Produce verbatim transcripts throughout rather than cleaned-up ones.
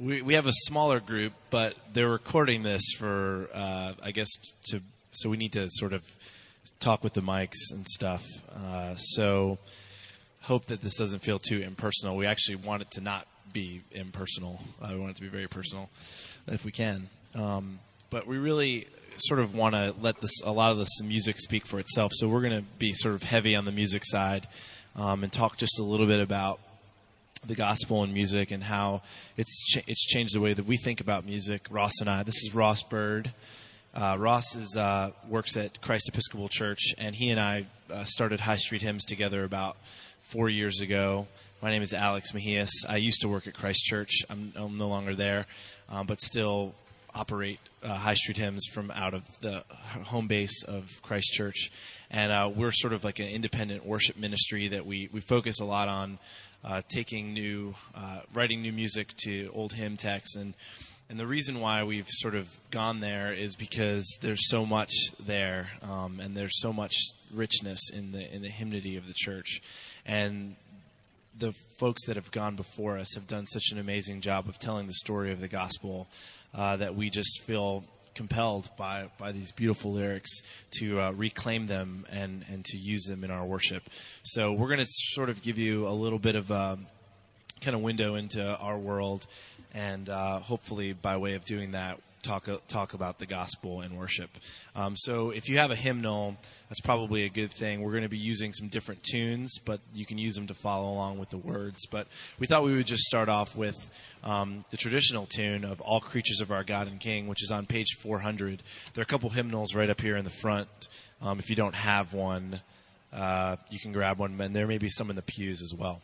we we have a smaller group, but they're recording this for, uh, I guess, to so we need to sort of talk with the mics and stuff. Uh, so hope that this doesn't feel too impersonal. We actually want it to not be impersonal. Uh, we want it to be very personal, if we can. Um, but we really sort of want to let this a lot of this music speak for itself. So we're going to be sort of heavy on the music side um, and talk just a little bit about the gospel and music and how it's ch- it's changed the way that we think about music. Ross and I. This is Ross Bird. Uh, Ross is uh, works at Christ Episcopal Church, and he and I uh, started High Street Hymns together about four years ago. My name is Alex Mejias. I used to work at Christ Church. I'm, I'm no longer there, um, but still operate uh, High Street Hymns from out of the home base of Christ Church. And uh, we're sort of like an independent worship ministry that we, we focus a lot on uh, taking new, uh, writing new music to old hymn texts. And, and the reason why we've sort of gone there is because there's so much there, um, and there's so much richness in the in the hymnody of the church. And the folks that have gone before us have done such an amazing job of telling the story of the gospel uh, that we just feel compelled by, by these beautiful lyrics to uh, reclaim them and, and to use them in our worship. So we're going to sort of give you a little bit of a kind of window into our world, and uh, hopefully by way of doing that, talk talk about the gospel and worship. Um, so if you have a hymnal, that's probably a good thing. We're going to be using some different tunes, but you can use them to follow along with the words. But we thought we would just start off with um, the traditional tune of All Creatures of Our God and King, which is on page four hundred. There are a couple hymnals right up here in the front. Um, if you don't have one, uh, you can grab one, and there may be some in the pews as well.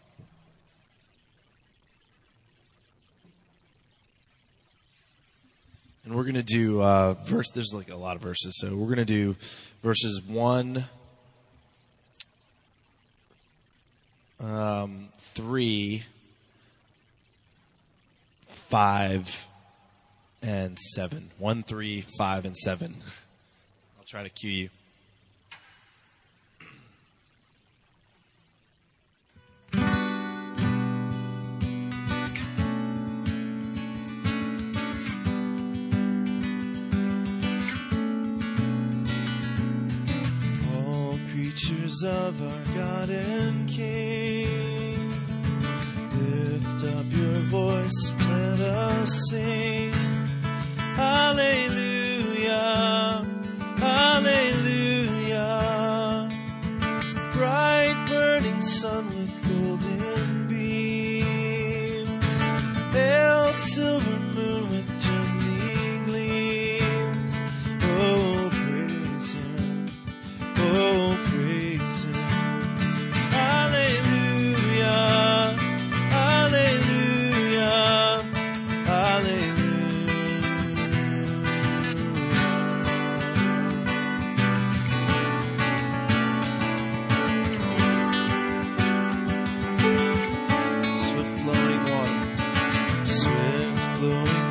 And we're going to do uh, verse. There's like a lot of verses, so we're going to do verses one, um, three, five, and seven. One, three, five, and seven. I'll try to cue you. Of our God and King, lift up your voice, let us sing. Hallelujah, hallelujah. Bright burning sun with golden beams, pale silver moon with gently gleams. Oh, praise Him, oh, praise flowing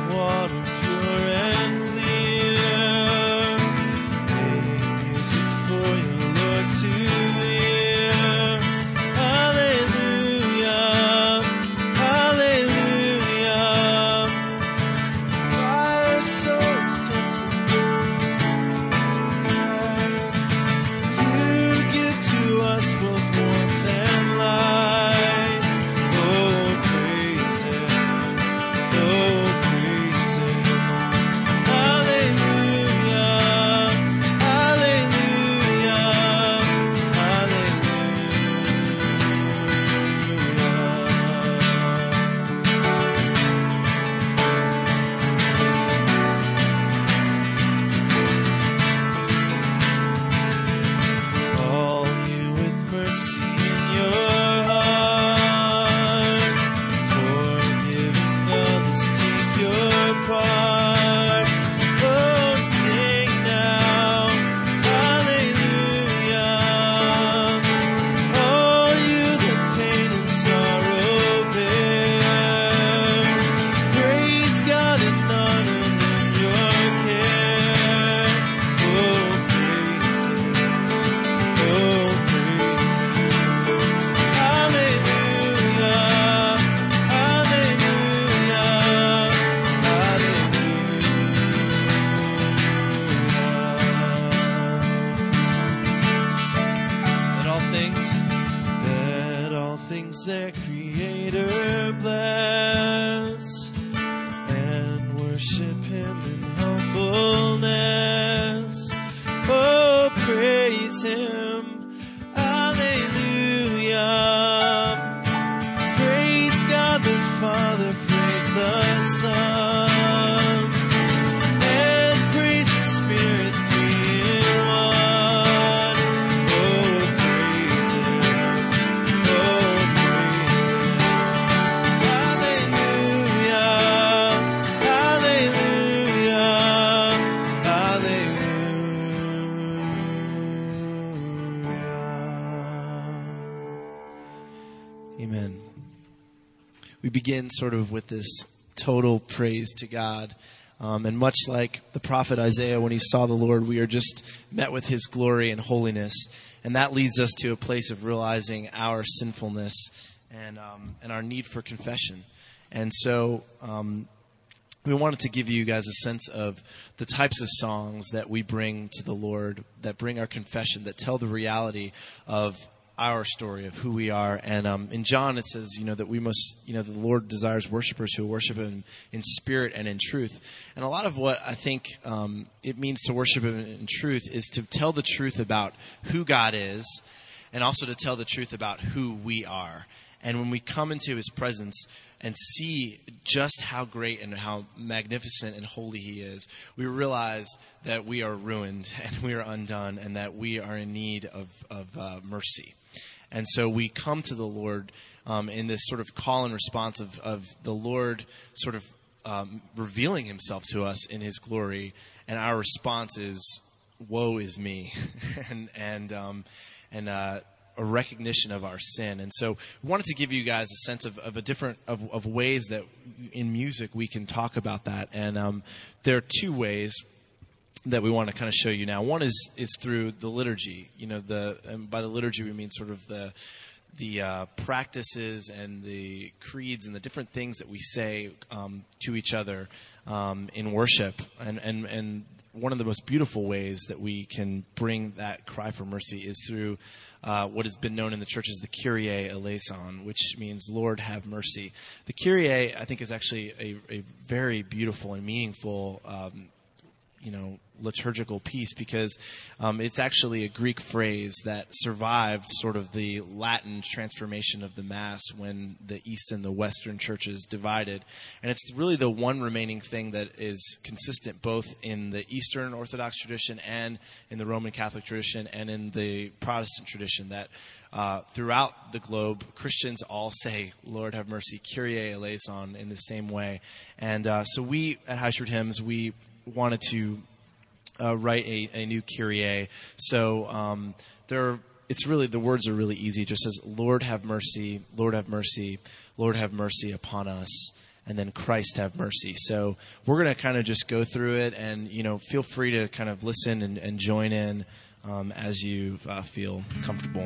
we begin sort of with this total praise to God. Um, and much like the prophet Isaiah, when he saw the Lord, we are just met with his glory and holiness. And that leads us to a place of realizing our sinfulness and um, and our need for confession. And so um, we wanted to give you guys a sense of the types of songs that we bring to the Lord, that bring our confession, that tell the reality of our story of who we are. And um, in John it says, you know, that we must, you know, the Lord desires worshipers who worship him in spirit and in truth. And a lot of what I think um, it means to worship him in truth is to tell the truth about who God is, and also to tell the truth about who we are. And when we come into his presence and see just how great and how magnificent and holy he is, we realize that we are ruined and we are undone and that we are in need of, of uh, mercy. And so we come to the Lord um, in this sort of call and response of, of the Lord sort of um, revealing himself to us in his glory. And our response is, woe is me. and and um, and uh, a recognition of our sin. And so we wanted to give you guys a sense of, of a different of, of ways that in music we can talk about that. And um, there are two ways that we want to kind of show you now. One is is through the liturgy. You know, the and by the liturgy we mean sort of the the uh, practices and the creeds and the different things that we say um, to each other um, in worship. And and and one of the most beautiful ways that we can bring that cry for mercy is through uh, what has been known in the church as the Kyrie eleison, which means Lord have mercy. The Kyrie, I think, is actually a, a very beautiful and meaningful um, you know, liturgical piece, because um, it's actually a Greek phrase that survived sort of the Latin transformation of the Mass when the East and the Western churches divided. And it's really the one remaining thing that is consistent both in the Eastern Orthodox tradition and in the Roman Catholic tradition and in the Protestant tradition, that uh, throughout the globe, Christians all say, Lord have mercy, Kyrie eleison, in the same way. And uh, so we at High Street Hymns, we wanted to uh, write a, a new Kyrie. So um, there, are, it's really, the words are really easy. It just says, Lord have mercy, Lord have mercy, Lord have mercy upon us, and then Christ have mercy. So we're going to kind of just go through it, and, you know, feel free to kind of listen and, and join in um, as you uh, feel comfortable.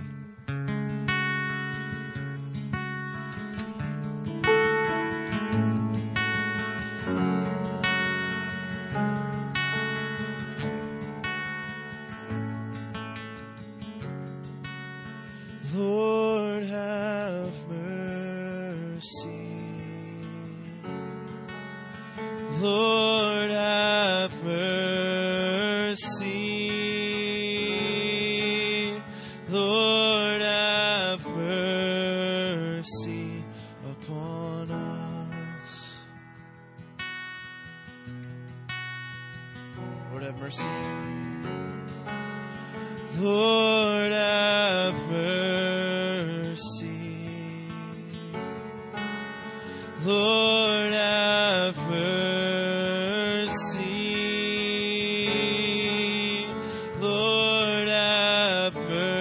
Lord have mercy. Lord have mercy. Lord have mercy upon us. Lord have mercy. Lord have mercy. Lord have mercy. Lord have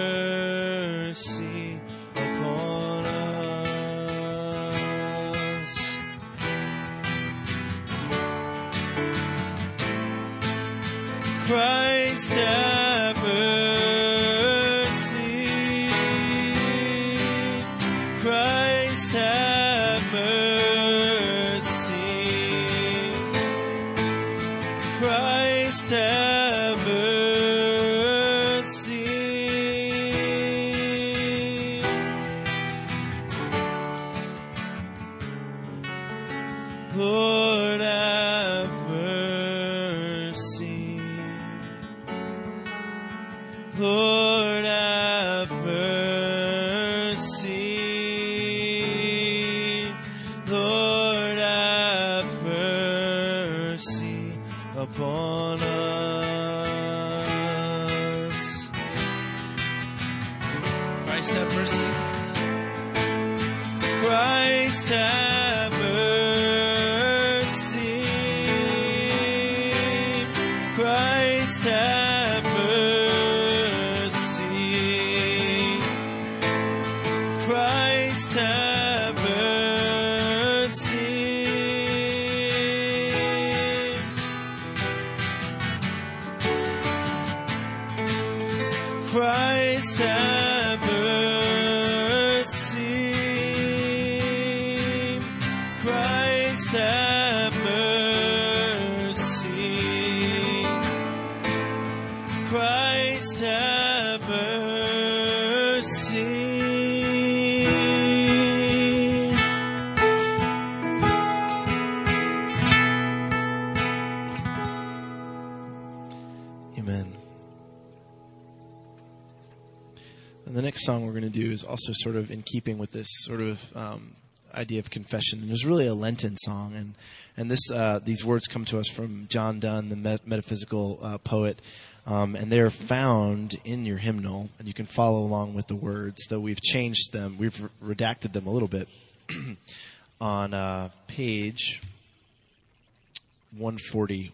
mercy upon us. Christ have mercy. Christ have mercy. Christ have mercy. Lord have mercy. Lord have mercy. Lord have mercy upon us. Christ have mercy. Christ have mercy. Christ have mercy. Christ have mercy. And the next song we're going to do is also sort of in keeping with this sort of um, idea of confession. And it's really a Lenten song. And and this uh, these words come to us from John Donne, the met- metaphysical uh, poet. Um, and they're found in your hymnal. And you can follow along with the words, though we've changed them. We've re- redacted them a little bit on uh, page one forty.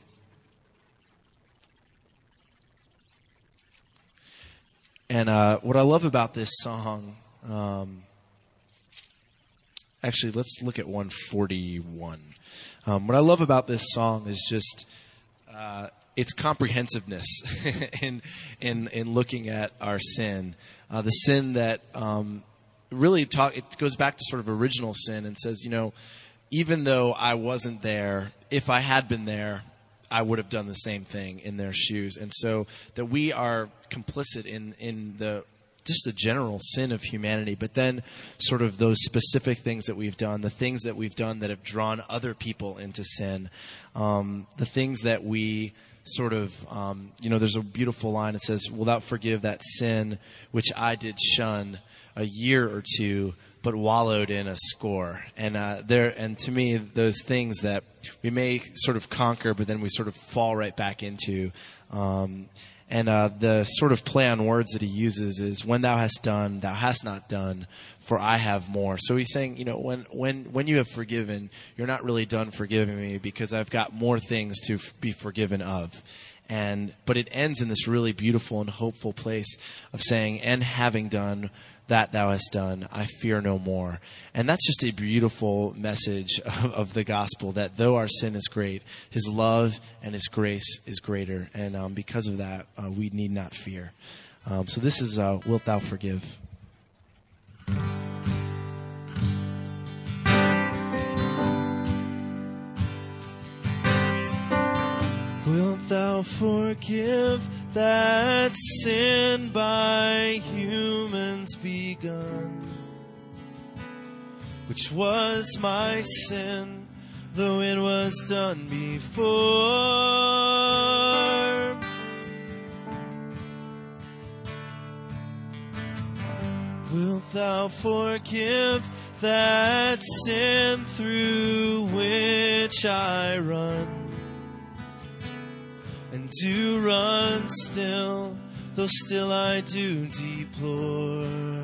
And uh, what I love about this song, um, actually, let's look at one forty-one. Um, what I love about this song is just uh, its comprehensiveness in, in in looking at our sin, uh, the sin that um, really talk. It goes back to sort of original sin and says, you know, even though I wasn't there, if I had been there, I would have done the same thing in their shoes. And so that we are complicit in, in the just the general sin of humanity, but then sort of those specific things that we've done, the things that we've done that have drawn other people into sin, um, the things that we sort of, um, you know, there's a beautiful line that says, "Wilt thou forgive that sin which I did shun a year or two, but wallowed in a score." And uh, there, and to me, those things that we may sort of conquer, but then we sort of fall right back into. Um, and uh, the sort of play on words that he uses is, "When thou hast done, thou hast not done, for I have more." So he's saying, you know, when when when you have forgiven, you're not really done forgiving me, because I've got more things to f- be forgiven of. And but it ends in this really beautiful and hopeful place of saying, "And having done that thou hast done, I fear no more." And that's just a beautiful message of, of the gospel, that though our sin is great, his love and his grace is greater. And um, because of that, uh, we need not fear. Um, so this is uh, Wilt Thou Forgive? Wilt thou forgive that sin by humans begun, which was my sin, though it was done before? Wilt thou forgive that sin through which I run, and do run still, though still I do deplore?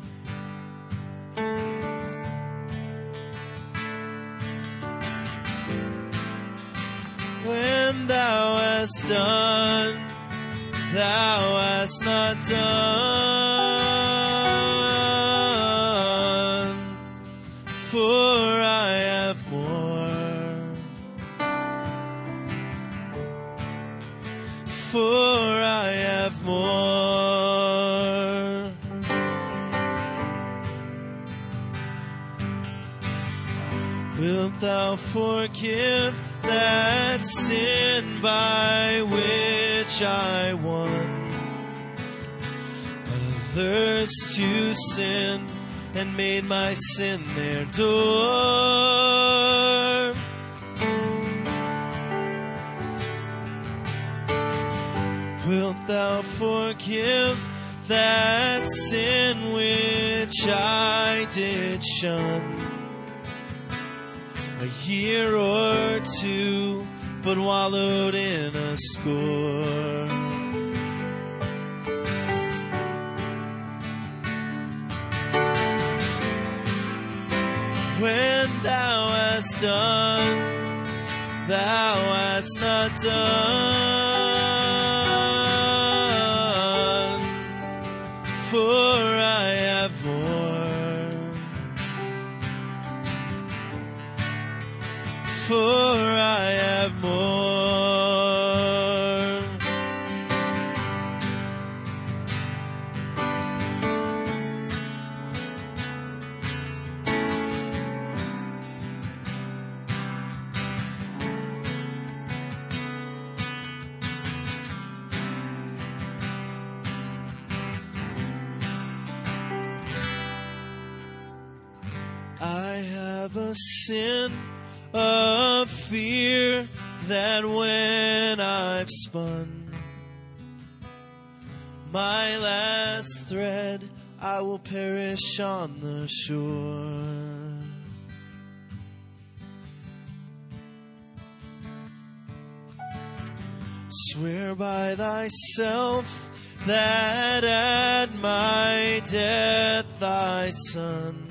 When thou hast done, thou hast not done, for I have more, for I have more. Wilt thou forgive that sin by which I won others to sin, and made my sin their door? Wilt thou forgive that sin which I did shun a year or two, but wallowed in a score? When thou hast done, thou hast not done, for I have more, for I have more. I have a sin of fear that when I've spun my last thread I will perish on the shore. Swear by thyself that at my death thy sun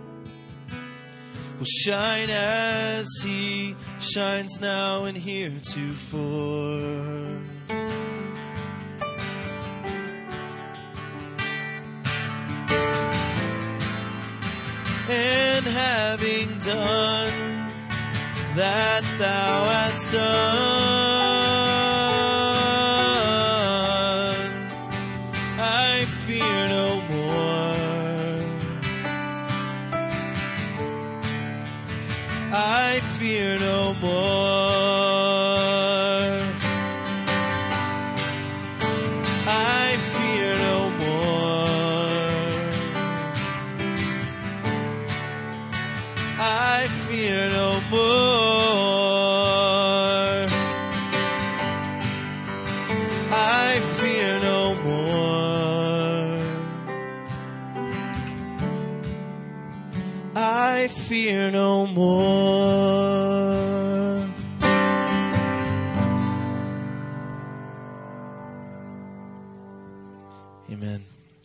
will shine as he shines now and heretofore. And having done that thou hast done, I fear no more. I fear no more. I fear no more. I fear no more. I fear no more. I fear no more. Amen.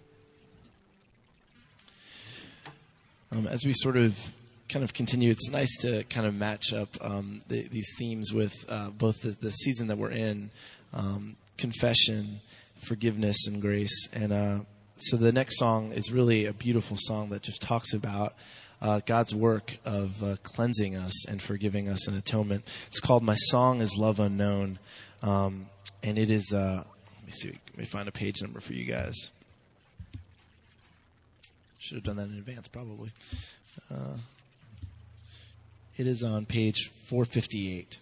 Um, as we sort of kind of continue, it's nice to kind of match up um, the, these themes with uh, both the, the season that we're in, um, confession, forgiveness, and grace. And uh, so the next song is really a beautiful song that just talks about uh, God's work of uh, cleansing us and forgiving us in atonement. It's called "My Song Is Love Unknown," um, and it is. Uh, let me see. Let me find a page number for you guys. Should have done that in advance, probably. Uh, It is on page four fifty-eight.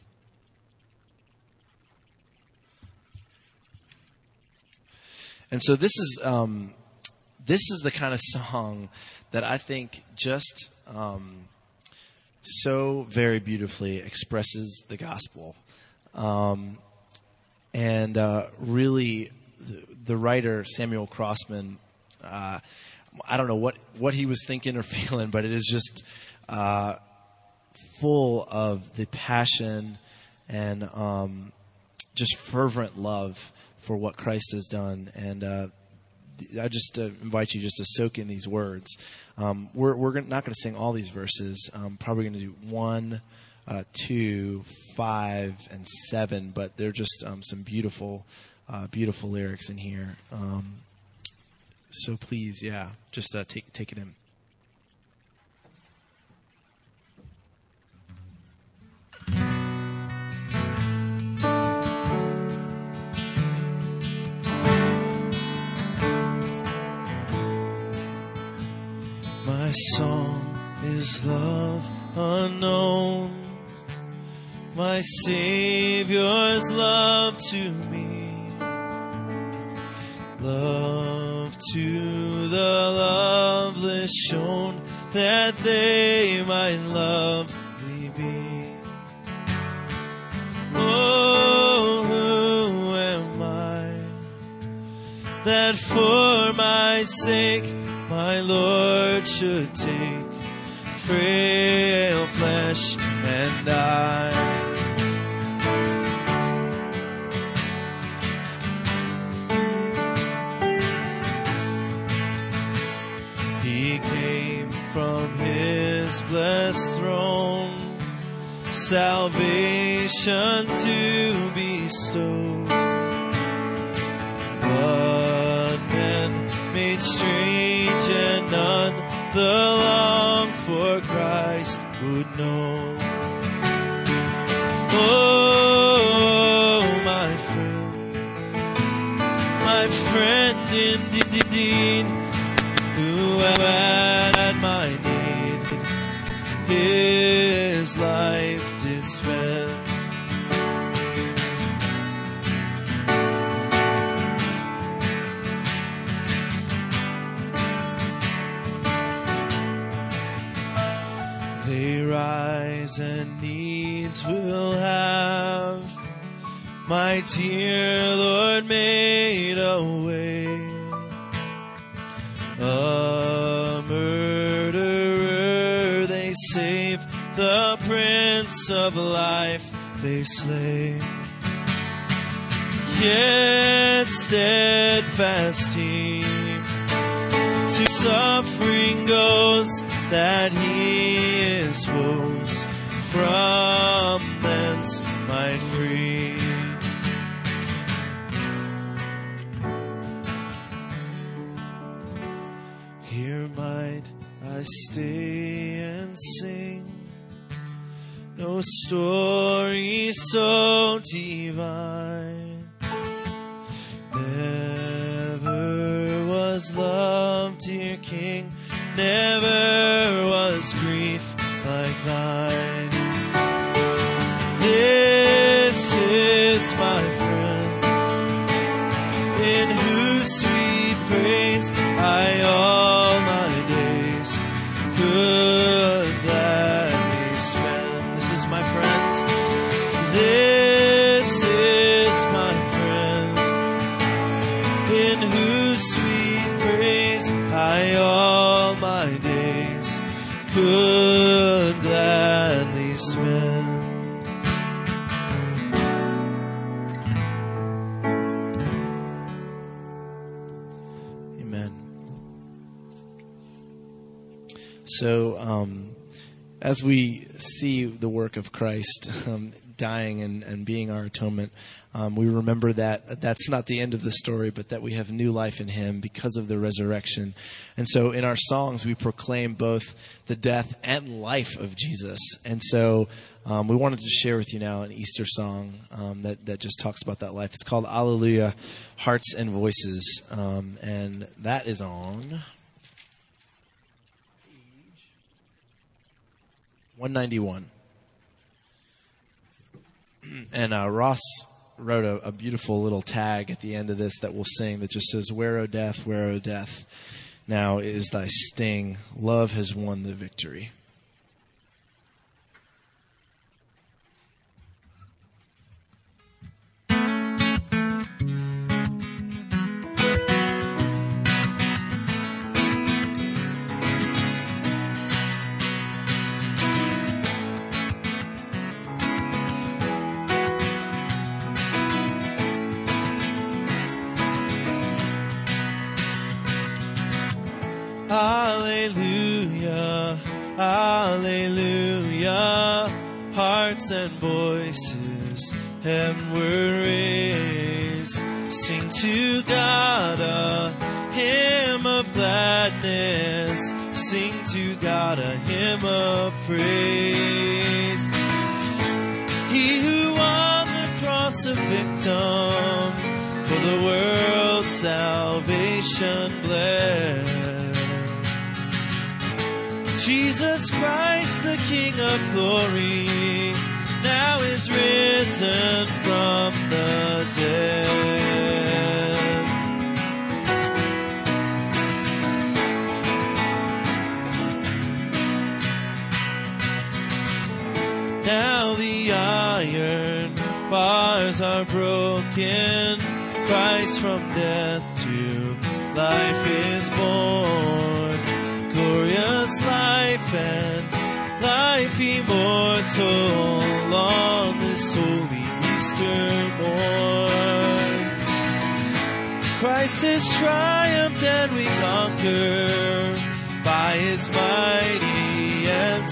And so this is um, this is the kind of song that I think just um, so very beautifully expresses the gospel. Um, and uh, really, the, the writer, Samuel Crossman, uh, I don't know what, what he was thinking or feeling, but it is just uh, full of the passion and um, just fervent love for what Christ has done. And uh, I just uh, invite you just to soak in these words. Um, we're we're not going to sing all these verses. I'm probably going to do one, uh, two, five, and seven, but they're just um, some beautiful, uh, beautiful lyrics in here. Um, so please, yeah, just uh, take take it in. My song is love unknown, my Savior's love to me, love to the loveless shown, that they might love me be. Oh, who am I, that for my sake my Lord should take frail flesh and die. He came from his blessed throne, salvation to bestow. But men made strange and none the long for Christ would know. Oh, my friend, my friend indeed, who at my need his life did spend. They rise and needs will have, my dear Lord made a way. a murderer they save, the Prince of Life they slay. Yet steadfast he to suffering goes, that he his woes from thence might free. Here might I stay and sing no story so divine. Never was love, dear King, never was grief like thine. This is my friend, in whose sweet praise I all my days could gladly spend. This is my friend. This is my friend, in whose sweet praise I all my days could gladly spend. Amen. So, um, as we see the work of Christ um, dying and, and being our atonement, um, we remember that that's not the end of the story, but that we have new life in Him because of the resurrection. And so in our songs, we proclaim both the death and life of Jesus. And so um, we wanted to share with you now an Easter song um, that, that just talks about that life. It's called Alleluia, Hearts and Voices. Um, and that is on one ninety-one. And uh, Ross wrote a, a beautiful little tag at the end of this that we'll sing that just says, "Where, O death, where, O death, now is thy sting. Love has won the victory." Alleluia, alleluia, hearts and voices heavenward raise. Sing to God a hymn of gladness, sing to God a hymn of praise. He who on the cross a victim for the world's salvation bled. Jesus Christ, the King of glory, now is risen from the dead. Now the iron bars are broken, Christ from death to life is born. Glorious life and life immortal on this holy Easter morn. Christ has triumphed and we conquer by His mighty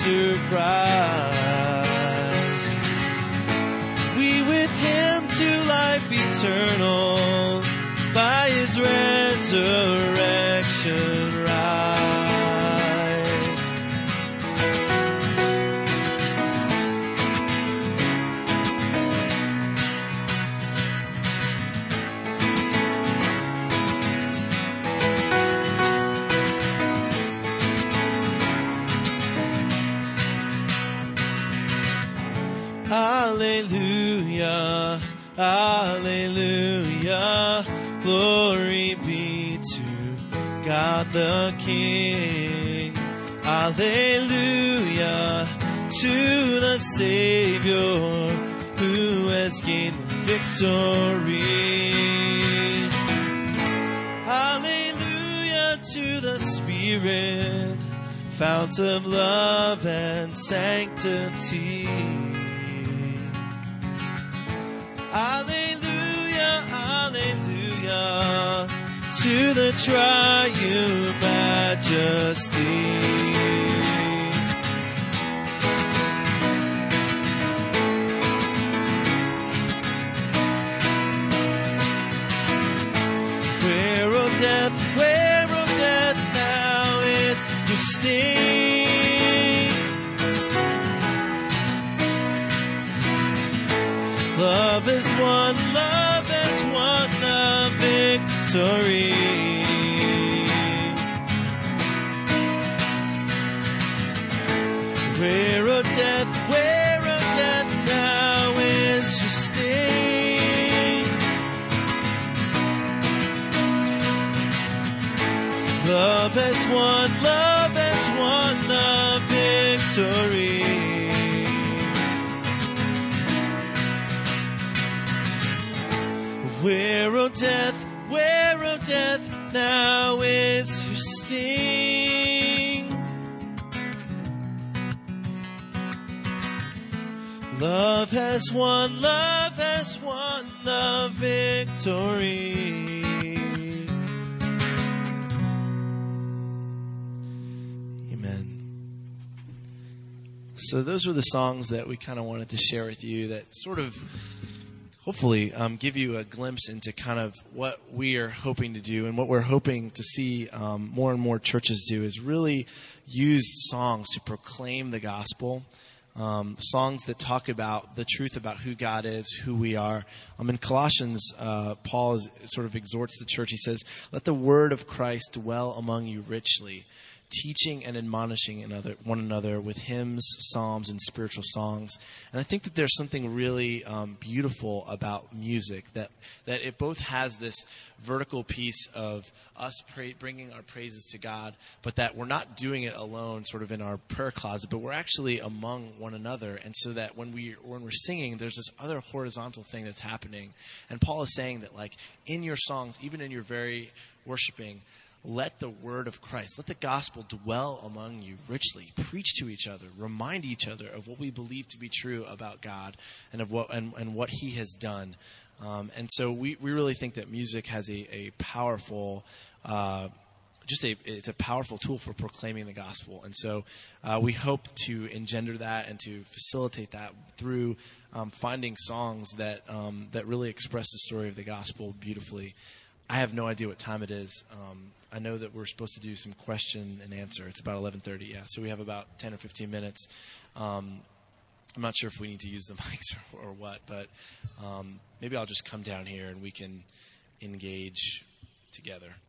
enterprise. We with Him to life eternal by His resurrection rise. Alleluia, alleluia, glory be to God the King. Alleluia to the Savior who has gained the victory. Alleluia to the Spirit, fount of love and sanctity. Alleluia, alleluia, to the triune majesty. Death, where, oh death, now is your sting. Love has won, love has won the victory. Where, oh death, where, oh death, now is your sting. Love has won, love has won the victory. Where, oh death, where, oh death, now is your sting. Love has won, love has won the victory. So those were the songs that we kind of wanted to share with you that sort of hopefully um, give you a glimpse into kind of what we are hoping to do and what we're hoping to see um, more and more churches do is really use songs to proclaim the gospel. Um, songs that talk about the truth about who God is, who we are. Um, in Colossians, uh, Paul is, sort of exhorts the church. He says, let the word of Christ dwell among you richly, teaching and admonishing another, one another with hymns, psalms, and spiritual songs. And I think that there's something really um, beautiful about music, that that it both has this vertical piece of us pray, bringing our praises to God, but that we're not doing it alone sort of in our prayer closet, but we're actually among one another. And so that when, we, when we're singing, there's this other horizontal thing that's happening. And Paul is saying that, like, in your songs, even in your very worshiping, let the word of Christ, let the gospel dwell among you richly. Preach to each other. Remind each other of what we believe to be true about God and of what and, and what he has done. Um, and so we, we really think that music has a, a powerful, uh, just a it's a powerful tool for proclaiming the gospel. And so uh, we hope to engender that and to facilitate that through um, finding songs that um, that really express the story of the gospel beautifully. I have no idea what time it is. Um, I know that we're supposed to do some question and answer. It's about eleven thirty, yeah. So we have about ten or fifteen minutes. Um, I'm not sure if we need to use the mics or, or what, but um, maybe I'll just come down here and we can engage together.